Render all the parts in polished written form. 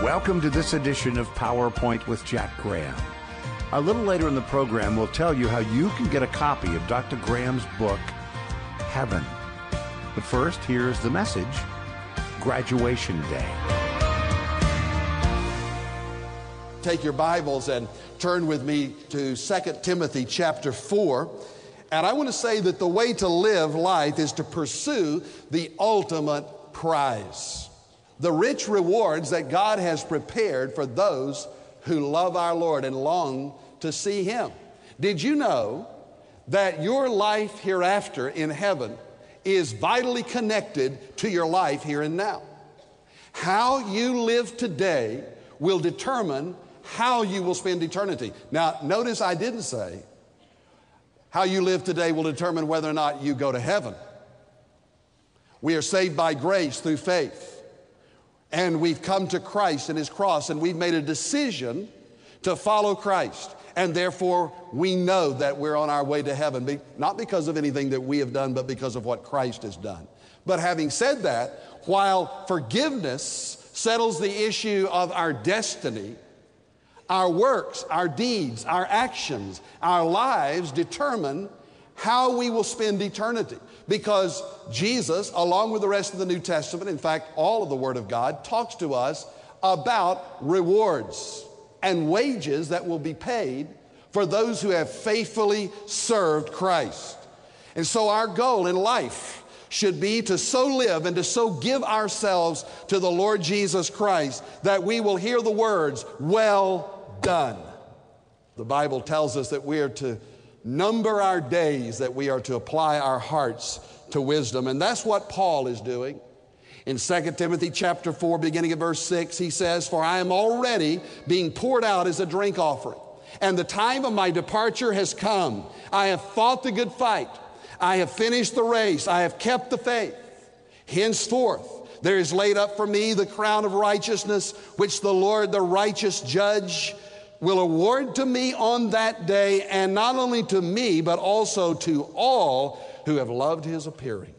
Welcome to this edition of PowerPoint with Jack Graham. A little later in the program, we'll tell you how you can get a copy of Dr. Graham's book, Heaven. But first, here's the message, Graduation Day. Take your Bibles and turn with me to 2 Timothy chapter 4. And I want to say that the way to live life is to pursue the ultimate prize, the rich rewards that God has prepared for those who love our Lord and long to see Him. Did you know that your life hereafter in heaven is vitally connected to your life here and now? How you live today will determine how you will spend eternity. Now, notice I didn't say how you live today will determine whether or not you go to heaven. We are saved by grace through faith. And we've come to Christ and His cross, and we've made a decision to follow Christ. And therefore, we know that we're on our way to heaven, not because of anything that we have done, but because of what Christ has done. But having said that, while forgiveness settles the issue of our destiny, our works, our deeds, our actions, our lives determine how we will spend eternity. Because Jesus, along with the rest of the New Testament, in fact, all of the Word of God, talks to us about rewards and wages that will be paid for those who have faithfully served Christ. And so our goal in life should be to so live and to so give ourselves to the Lord Jesus Christ that we will hear the words, "Well done." The Bible tells us that we are to number our days, that we are to apply our hearts to wisdom. And that's what Paul is doing. In 2 Timothy chapter 4, beginning at verse 6, he says, "For I am already being poured out as a drink offering, and the time of my departure has come. I have fought the good fight. I have finished the race. I have kept the faith. Henceforth, there is laid up for me the crown of righteousness, which the Lord, the righteous judge, will award to me on that day, and not only to me, but also to all who have loved His appearing."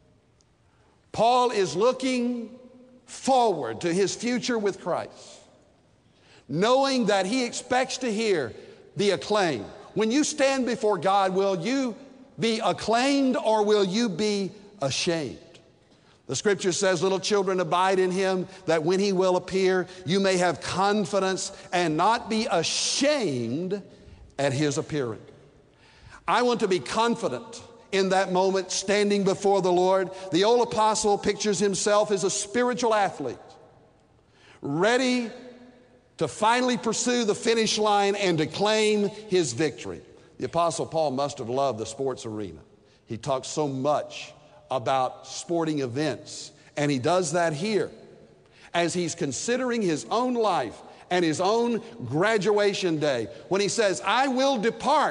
Paul is looking forward to his future with Christ, knowing that he expects to hear the acclaim. When you stand before God, will you be acclaimed or will you be ashamed? The Scripture says, "Little children, abide in Him, that when He will appear, you may have confidence and not be ashamed at His appearing." I want to be confident in that moment, standing before the Lord. The old apostle pictures himself as a spiritual athlete, ready to finally pursue the finish line and to claim his victory. The apostle Paul must have loved the sports arena. He talks so much about sporting events, and he does that here as he's considering his own life and his own graduation day, when he says, "I will depart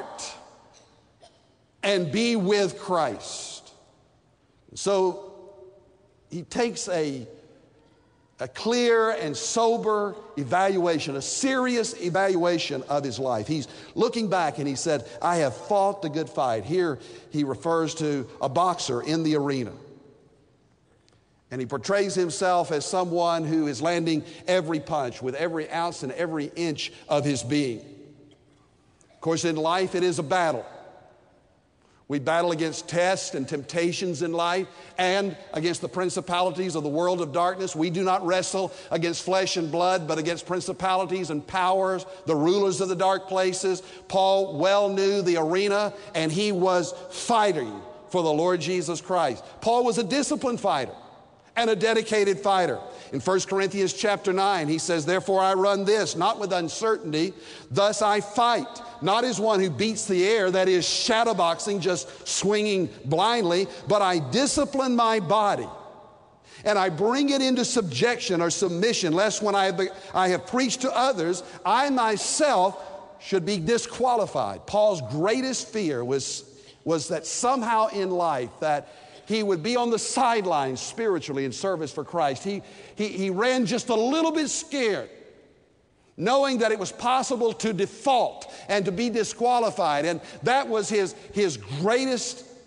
and be with Christ." So he takes a clear and sober evaluation, a serious evaluation of his life. He's looking back and he said, "I have fought the good fight." Here he refers to a boxer in the arena. And he portrays himself as someone who is landing every punch with every ounce and every inch of his being. Of course, in life it is a battle. We battle against tests and temptations in life and against the principalities of the world of darkness. We do not wrestle against flesh and blood, but against principalities and powers, the rulers of the dark places. Paul well knew the arena, and he was fighting for the Lord Jesus Christ. Paul was a disciplined fighter and a dedicated fighter. In 1 Corinthians chapter 9, he says, "Therefore I run this, not with uncertainty, thus I fight, not as one who beats the air," that is shadowboxing, just swinging blindly, "but I discipline my body, and I bring it into subjection or submission, lest when I have preached to others, I myself should be disqualified." Paul's greatest fear was that somehow in life that he would be on the sidelines spiritually in service for Christ. He ran just a little bit scared, knowing that it was possible to default and to be disqualified. And that was his greatest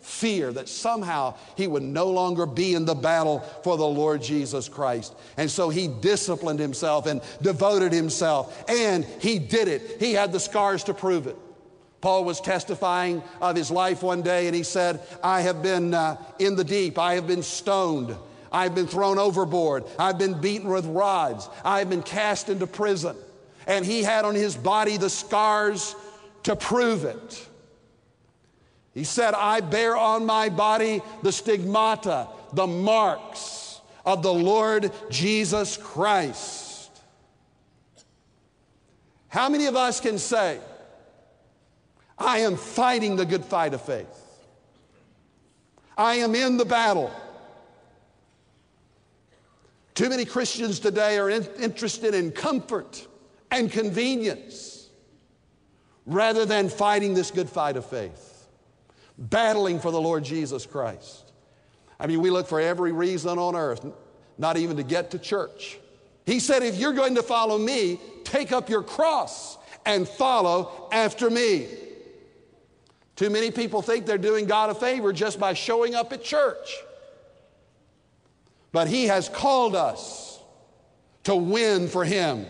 fear that somehow he would no longer be in the battle for the Lord Jesus Christ. And so he disciplined himself and devoted himself, and he did it. He had the scars to prove it. Paul was testifying of his life one day, and he said, I have been in the deep. I have been stoned. I've been thrown overboard. I've been beaten with rods. I've been cast into prison. And he had on his body the scars to prove it. He said, I bear on my body the stigmata, the marks of the Lord Jesus Christ. How many of us can say, I am fighting the good fight of faith? I am in the battle. Too many Christians today are interested in comfort and convenience rather than fighting this good fight of faith, battling for the Lord Jesus Christ. I mean, we look for every reason on earth not even to get to church. He said, if you're going to follow me, take up your cross and follow after me. Too many people think they're doing God a favor just by showing up at church. But he has called us to win for him.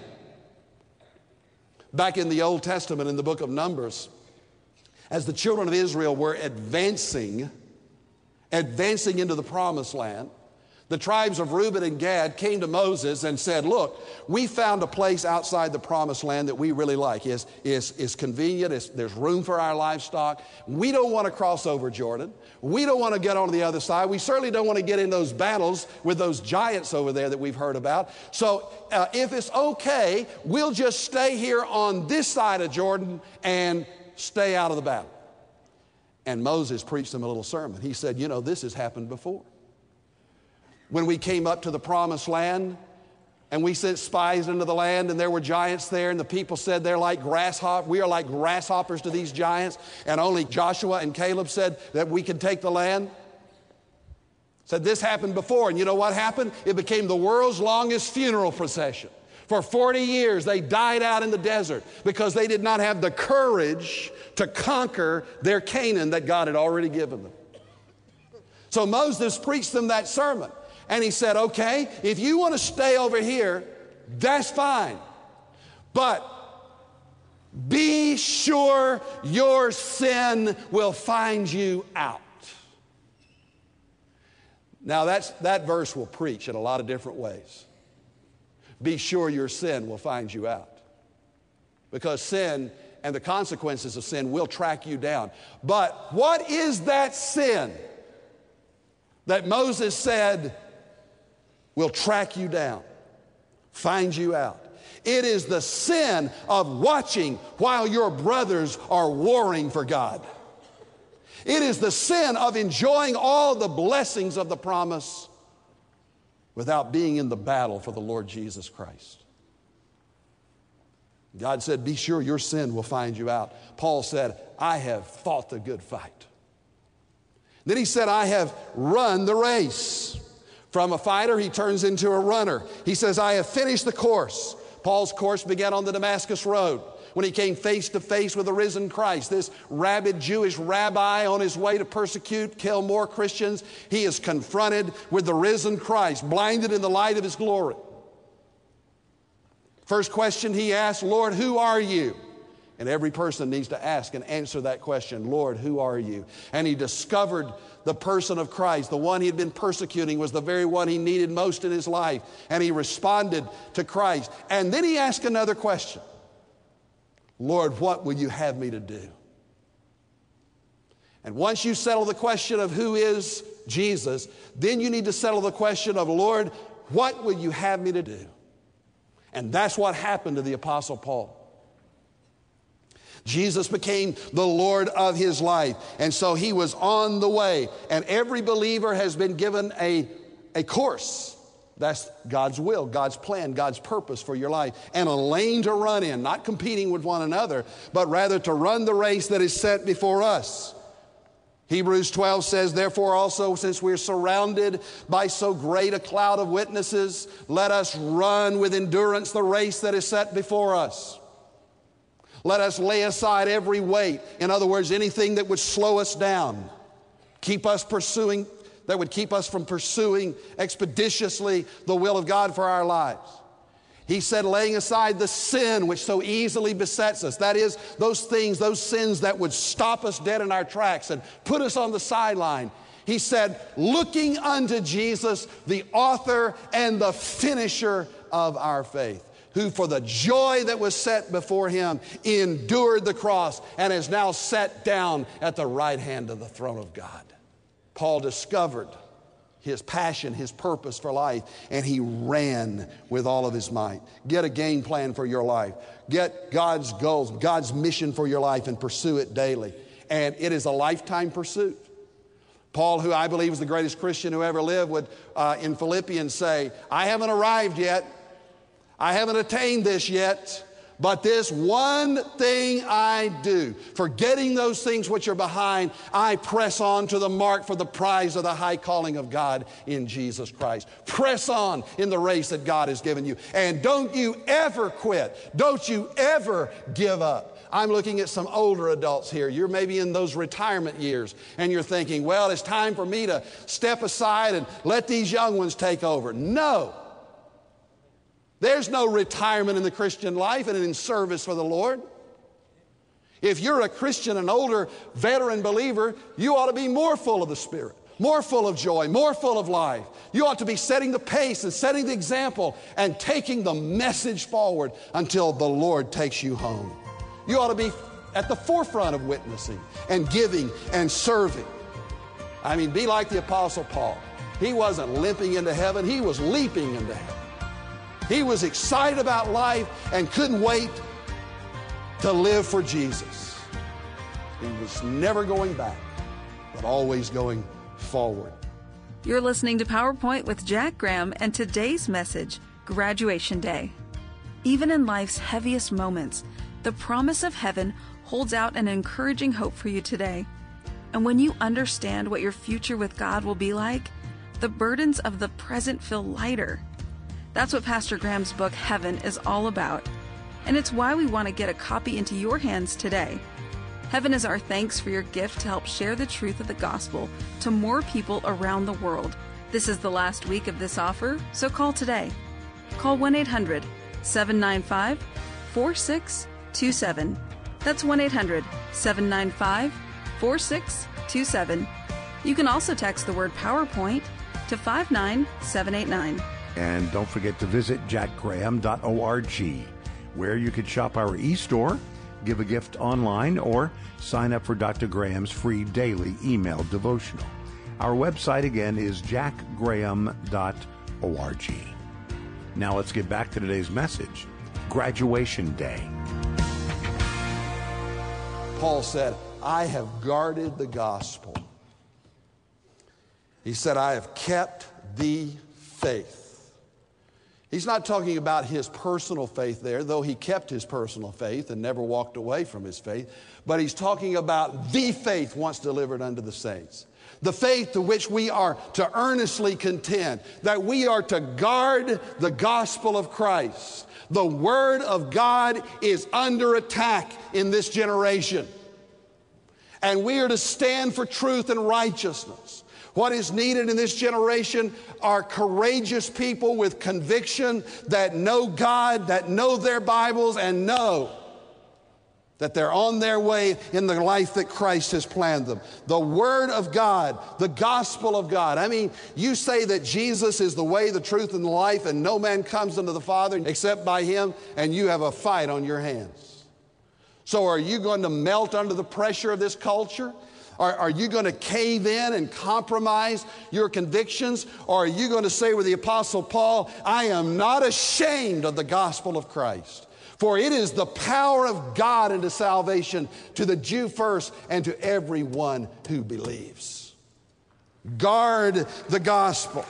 Back in the Old Testament, in the book of Numbers, as the children of Israel were advancing into the promised land, the tribes of Reuben and Gad came to Moses and said, look, we found a place outside the promised land that we really like. It's convenient. There's room for our livestock. We don't want to cross over Jordan. We don't want to get on the other side. We certainly don't want to get in those battles with those giants over there that we've heard about. So if it's okay, we'll just stay here on this side of Jordan and stay out of the battle. And Moses preached them a little sermon. He said, you know, this has happened before. When we came up to the promised land and we sent spies into the land and there were giants there and the people said they're like grasshoppers. We are like grasshoppers to these giants. And only Joshua and Caleb said that we can take the land. Said this happened before. And you know what happened? It became the world's longest funeral procession. For 40 years they died out in the desert because they did not have the courage to conquer their Canaan that God had already given them. So Moses preached them that sermon. And he said, okay, if you want to stay over here, that's fine. But be sure your sin will find you out. Now that verse will preach in a lot of different ways. Be sure your sin will find you out. Because sin and the consequences of sin will track you down. But what is that sin that Moses said will track you down, find you out? It is the sin of watching while your brothers are warring for God. It is the sin of enjoying all the blessings of the promise without being in the battle for the Lord Jesus Christ. God said, be sure your sin will find you out. Paul said, I have fought the good fight. Then he said, I have run the race. From a fighter, he turns into a runner. He says, I have finished the course. Paul's course began on the Damascus Road when he came face to face with the risen Christ. This rabid Jewish rabbi on his way to persecute, kill more Christians. He is confronted with the risen Christ, blinded in the light of his glory. First question he asked, Lord, who are you? And every person needs to ask and answer that question, Lord, who are you? And he discovered the person of Christ. The one he had been persecuting was the very one he needed most in his life. And he responded to Christ. And then he asked another question. Lord, what will you have me to do? And once you settle the question of who is Jesus, then you need to settle the question of, Lord, what will you have me to do? And that's what happened to the Apostle Paul. Jesus became the Lord of his life. And so he was on the way. And every believer has been given a course. That's God's will, God's plan, God's purpose for your life. And a lane to run in, not competing with one another, but rather to run the race that is set before us. Hebrews 12 says, therefore also, since we're surrounded by so great a cloud of witnesses, let us run with endurance the race that is set before us. Let us lay aside every weight. In other words, anything that would slow us down. that would keep us from pursuing expeditiously the will of God for our lives. He said, laying aside the sin which so easily besets us. That is, those sins that would stop us dead in our tracks and put us on the sideline. He said, looking unto Jesus, the author and the finisher of our faith, who for the joy that was set before him endured the cross and is now set down at the right hand of the throne of God. Paul discovered his passion, his purpose for life, and he ran with all of his might. Get a game plan for your life. Get God's goals, God's mission for your life, and pursue it daily. And it is a lifetime pursuit. Paul, who I believe is the greatest Christian who ever lived, would in Philippians say, I haven't arrived yet. I haven't attained this yet. But this one thing I do, forgetting those things which are behind, I press on to the mark for the prize of the high calling of God in Jesus Christ. Press on in the race that God has given you. And don't you ever quit. Don't you ever give up. I'm looking at some older adults here. You're maybe in those retirement years, and you're thinking, well, it's time for me to step aside and let these young ones take over. No. There's no retirement in the Christian life and in service for the Lord. If you're a Christian, an older veteran believer, you ought to be more full of the Spirit, more full of joy, more full of life. You ought to be setting the pace and setting the example and taking the message forward until the Lord takes you home. You ought to be at the forefront of witnessing and giving and serving. I mean, be like the Apostle Paul. He wasn't limping into heaven. He was leaping into heaven. He was excited about life and couldn't wait to live for Jesus. He was never going back, but always going forward. You're listening to PowerPoint with Jack Graham, and today's message, Graduation Day. Even in life's heaviest moments, the promise of heaven holds out an encouraging hope for you today. And when you understand what your future with God will be like, the burdens of the present feel lighter. That's what Pastor Graham's book, Heaven, is all about. And it's why we want to get a copy into your hands today. Heaven is our thanks for your gift to help share the truth of the gospel to more people around the world. This is the last week of this offer, so call today. Call 1-800-795-4627. That's 1-800-795-4627. You can also text the word PowerPoint to 59789. And don't forget to visit jackgraham.org, where you can shop our e-store, give a gift online, or sign up for Dr. Graham's free daily email devotional. Our website again is jackgraham.org. Now let's get back to today's message, Graduation Day. Paul said, I have guarded the gospel. He said, I have kept the faith. He's not talking about his personal faith there, though he kept his personal faith and never walked away from his faith. But he's talking about the faith once delivered unto the saints. The faith to which we are to earnestly contend, that we are to guard the gospel of Christ. The Word of God is under attack in this generation. And we are to stand for truth and righteousness. What is needed in this generation are courageous people with conviction that know God, that know their Bibles, and know that they're on their way in the life that Christ has planned them. The Word of God, the gospel of God. I mean, you say that Jesus is the way, the truth, and the life, and no man comes unto the Father except by Him, and you have a fight on your hands. So are you going to melt under the pressure of this culture? Are you going to cave in and compromise your convictions? Or are you going to say with the Apostle Paul, I am not ashamed of the gospel of Christ, for it is the power of God unto salvation to the Jew first and to everyone who believes. Guard the gospel.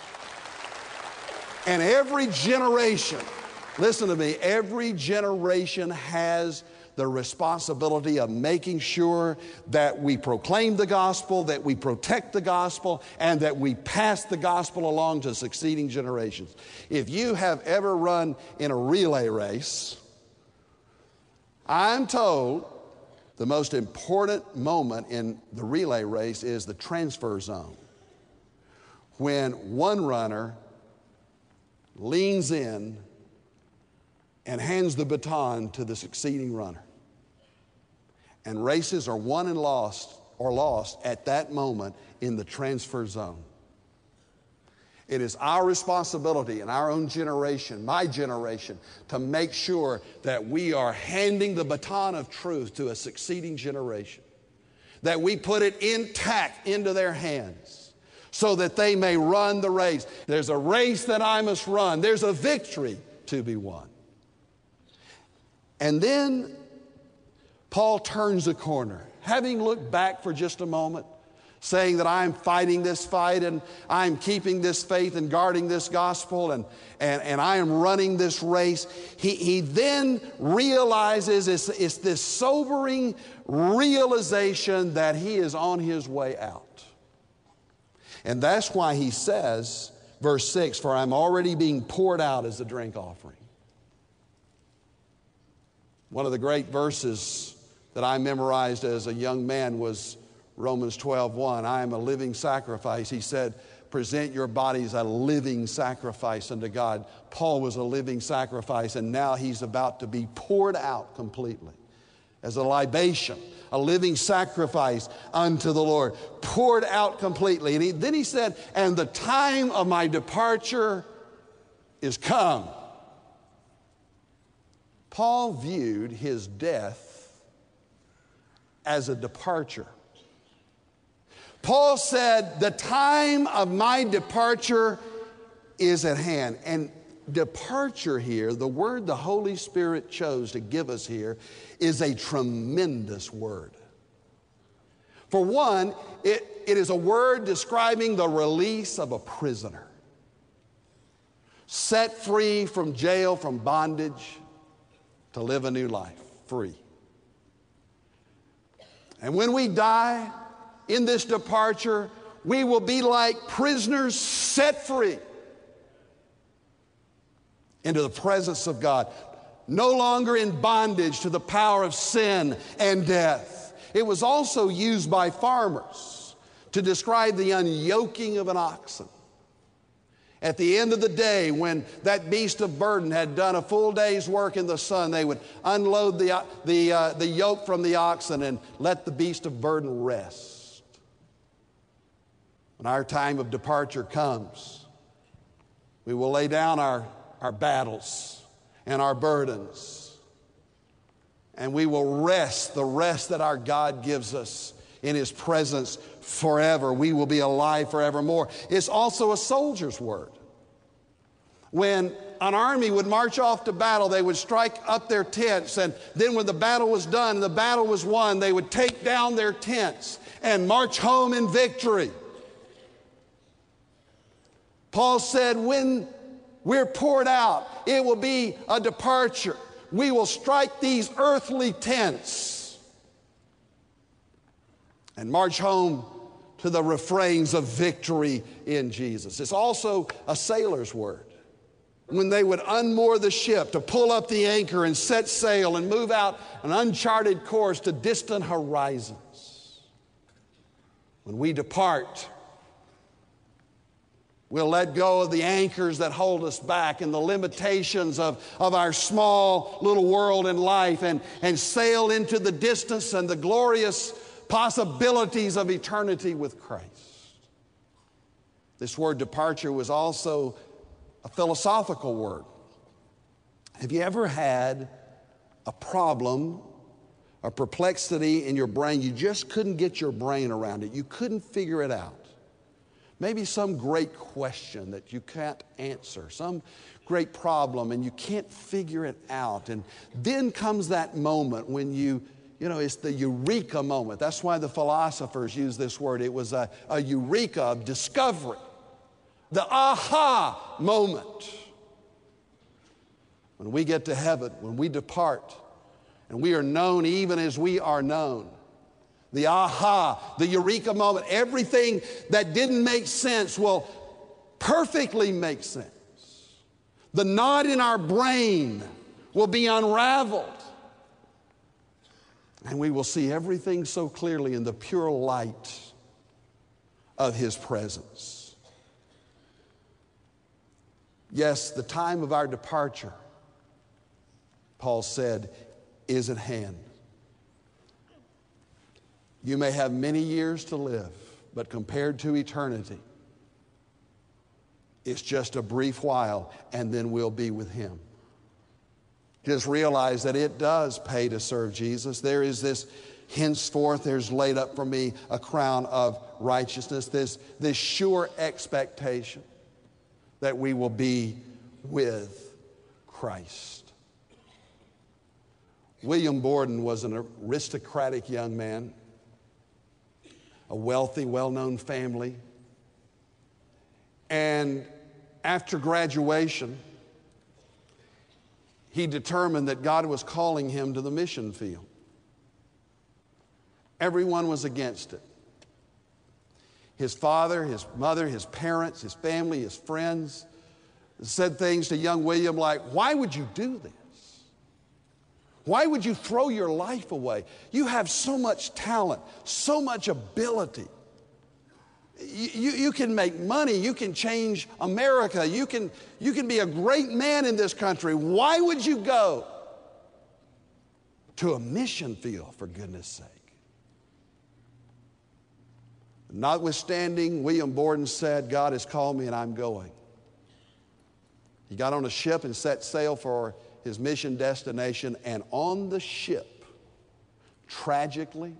And every generation, listen to me, every generation has the responsibility of making sure that we proclaim the gospel, that we protect the gospel, and that we pass the gospel along to succeeding generations. If you have ever run in a relay race, I'm told The most important moment in the relay race is the transfer zone, when one runner leans in and hands the baton to the succeeding runner. And races are won and lost at that moment in the transfer zone. It is our responsibility in our own generation, my generation, to make sure that we are handing the baton of truth to a succeeding generation, that we put it intact into their hands so that they may run the race. There's a race that I must run. There's a victory to be won. And then Paul turns the corner, having looked back for just a moment, saying that I'm fighting this fight and I'm keeping this faith and guarding this gospel and I am running this race. He then realizes it's this sobering realization that he is on his way out. And that's why he says, verse 6, for I'm already being poured out as a drink offering. One of the great verses that I memorized as a young man was Romans 12:1, I am a living sacrifice. He said, present your bodies a living sacrifice unto God. Paul was a living sacrifice, and now he's about to be poured out completely as a libation, a living sacrifice unto the Lord, poured out completely. And then he said, and the time of my departure is come. Paul viewed his death as a departure. Paul said, the time of my departure is at hand. And departure here, the word the Holy Spirit chose to give us here, is a tremendous word. For one, it is a word describing the release of a prisoner, set free from jail, from bondage, to live a new life, free. And when we die, in this departure, we will be like prisoners set free into the presence of God, no longer in bondage to the power of sin and death. It was also used by farmers to describe the unyoking of an oxen. At the end of the day, when that beast of burden had done a full day's work in the sun, they would unload the yoke from the oxen and let the beast of burden rest. When our time of departure comes, we will lay down our battles and our burdens, and we will rest, the rest that our God gives us in His presence forever. We will be alive forevermore. It's also a soldier's word. When an army would march off to battle, they would strike up their tents, and then when the battle was done, the battle was won, they would take down their tents and march home in victory. Paul said, when we're poured out, it will be a departure. We will strike these earthly tents and march home to the refrains of victory in Jesus. It's also a sailor's word. When they would unmoor the ship to pull up the anchor and set sail and move out an uncharted course to distant horizons. When we depart, we'll let go of the anchors that hold us back and the limitations of our small little world in life and sail into the distance and the glorious possibilities of eternity with Christ. This word departure was also a philosophical word. Have you ever had a problem, a perplexity in your brain? You just couldn't get your brain around it. You couldn't figure it out. Maybe some great question that you can't answer, some great problem, and you can't figure it out. And then comes that moment when it's the eureka moment. That's why the philosophers use this word. It was a eureka of discovery, the aha moment. When we get to heaven, when we depart, and we are known even as we are known. The aha, the eureka moment, everything that didn't make sense will perfectly make sense. The knot in our brain will be unraveled. And we will see everything so clearly in the pure light of His presence. Yes, the time of our departure, Paul said, is at hand. You may have many years to live, but compared to eternity, it's just a brief while, and then we'll be with Him. Just realize that it does pay to serve Jesus. There is this, henceforth there's laid up for me a crown of righteousness, this sure expectation that we will be with Christ. William Borden was an aristocratic young man, a wealthy, well-known family. And after graduation, he determined that God was calling him to the mission field. Everyone was against it. His father, his mother, his parents, his family, his friends said things to young William like, "Why would you do this? Why would you throw your life away? You have so much talent, so much ability. You can make money. You can change America. You can be a great man in this country. Why would you go to a mission field, for goodness sake?" Notwithstanding, William Borden said, "God has called me and I'm going." He got on a ship and set sail for his mission destination, and on the ship, tragically,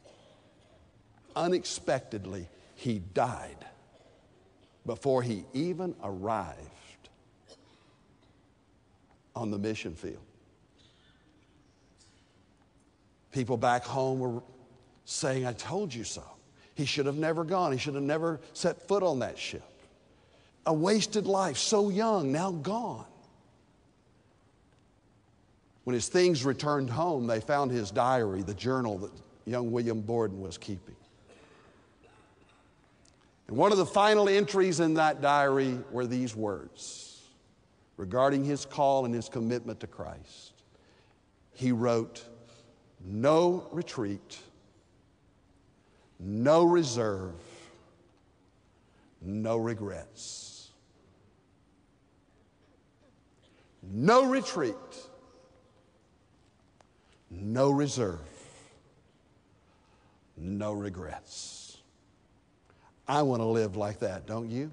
unexpectedly, he died before he even arrived on the mission field. People back home were saying, "I told you so. He should have never gone. He should have never set foot on that ship. A wasted life, so young, now gone." When his things returned home, they found his diary, the journal that young William Borden was keeping. And one of the final entries in that diary were these words regarding his call and his commitment to Christ. He wrote, "No retreat, no reserve, no regrets." No retreat, no reserve, no regrets. I want to live like that, don't you?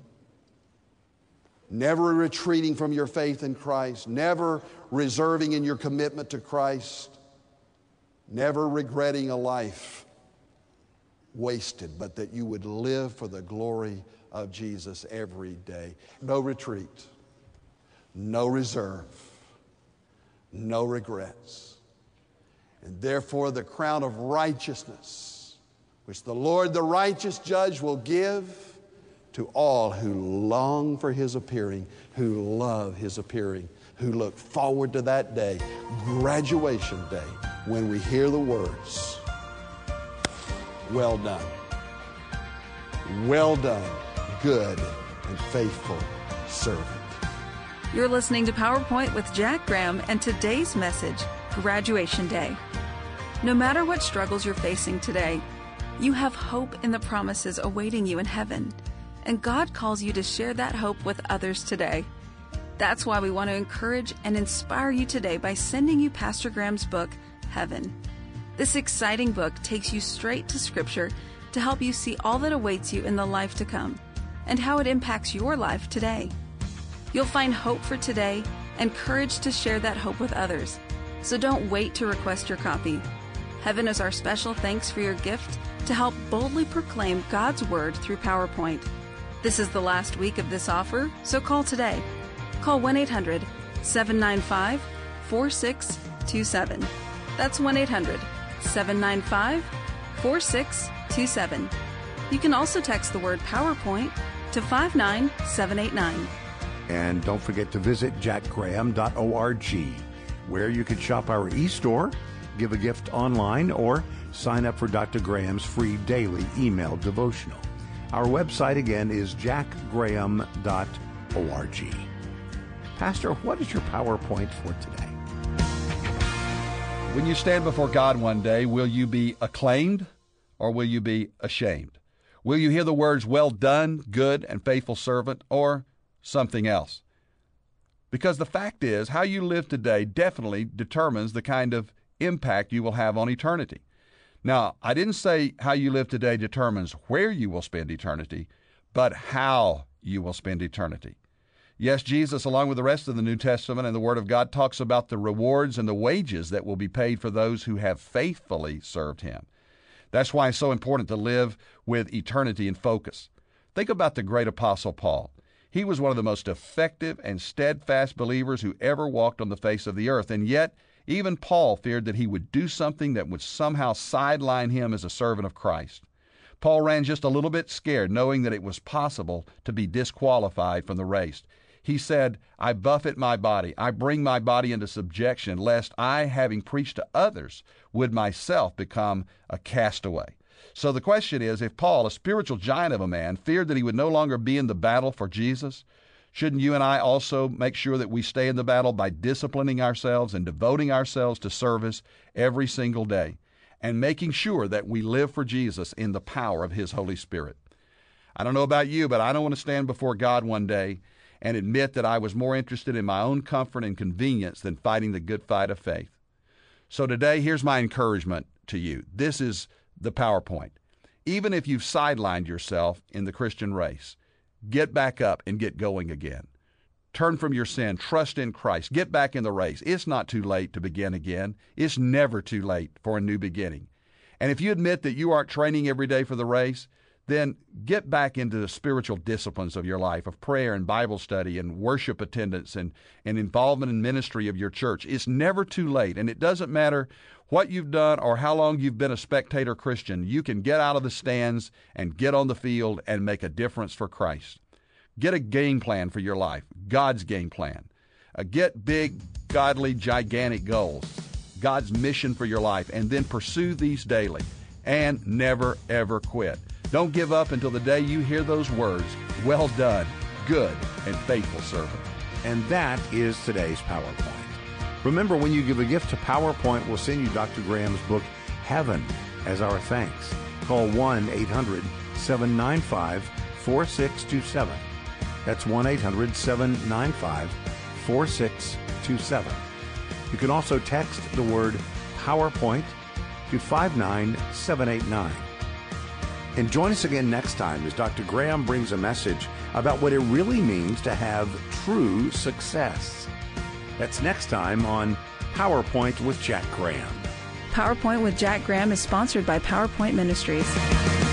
Never retreating from your faith in Christ, never reserving in your commitment to Christ, never regretting a life wasted, but that you would live for the glory of Jesus every day. No retreat, no reserve, no regrets. And therefore the crown of righteousness, which the Lord, the righteous judge, will give to all who long for His appearing, who love His appearing, who look forward to that day, graduation day, when we hear the words, "Well done. Well done, good and faithful servant." You're listening to PowerPoint with Jack Graham, and today's message, Graduation Day. No matter what struggles you're facing today, you have hope in the promises awaiting you in heaven, and God calls you to share that hope with others today. That's why we want to encourage and inspire you today by sending you Pastor Graham's book, Heaven. This exciting book takes you straight to Scripture to help you see all that awaits you in the life to come and how it impacts your life today. You'll find hope for today and courage to share that hope with others. So don't wait to request your copy. Heaven is our special thanks for your gift to help boldly proclaim God's Word through PowerPoint. This is the last week of this offer, so call today. Call 1-800-795-4627. That's 1-800-795-4627. You can also text the word PowerPoint to 59789. And don't forget to visit jackgraham.org, where you can shop our e-store, give a gift online, or sign up for Dr. Graham's free daily email devotional. Our website again is jackgraham.org. Pastor, what is your PowerPoint for today? When you stand before God one day, will you be acclaimed or will you be ashamed? Will you hear the words, "Well done, good and faithful servant," or something else? Because the fact is, how you live today definitely determines the kind of impact you will have on eternity. Now, I didn't say how you live today determines where you will spend eternity, but how you will spend eternity. Yes, Jesus, along with the rest of the New Testament and the Word of God, talks about the rewards and the wages that will be paid for those who have faithfully served Him. That's why it's so important to live with eternity in focus. Think about the great Apostle Paul. He was one of the most effective and steadfast believers who ever walked on the face of the earth, and yet even Paul feared that he would do something that would somehow sideline him as a servant of Christ. Paul ran just a little bit scared, knowing that it was possible to be disqualified from the race. He said, "I buffet my body, I bring my body into subjection, lest I, having preached to others, would myself become a castaway." So the question is, if Paul, a spiritual giant of a man, feared that he would no longer be in the battle for Jesus, shouldn't you and I also make sure that we stay in the battle by disciplining ourselves and devoting ourselves to service every single day and making sure that we live for Jesus in the power of His Holy Spirit? I don't know about you, but I don't want to stand before God one day and admit that I was more interested in my own comfort and convenience than fighting the good fight of faith. So today, here's my encouragement to you. This is the PowerPoint. Even if you've sidelined yourself in the Christian race, get back up and get going again. Turn from your sin, trust in Christ, get back in the race. It's not too late to begin again. It's never too late for a new beginning. And if you admit that you aren't training every day for the race, then get back into the spiritual disciplines of your life, of prayer and Bible study and worship attendance and involvement in ministry of your church. It's never too late, and it doesn't matter what you've done or how long you've been a spectator Christian. You can get out of the stands and get on the field and make a difference for Christ. Get a game plan for your life, God's game plan. Get big, godly, gigantic goals, God's mission for your life, and then pursue these daily and never, ever quit. Don't give up until the day you hear those words, "Well done, good and faithful servant." And that is today's PowerPoint. Remember, when you give a gift to PowerPoint, we'll send you Dr. Graham's book, Heaven, as our thanks. Call 1-800-795-4627. That's 1-800-795-4627. You can also text the word PowerPoint to 59789. And join us again next time as Dr. Graham brings a message about what it really means to have true success. That's next time on PowerPoint with Jack Graham. PowerPoint with Jack Graham is sponsored by PowerPoint Ministries.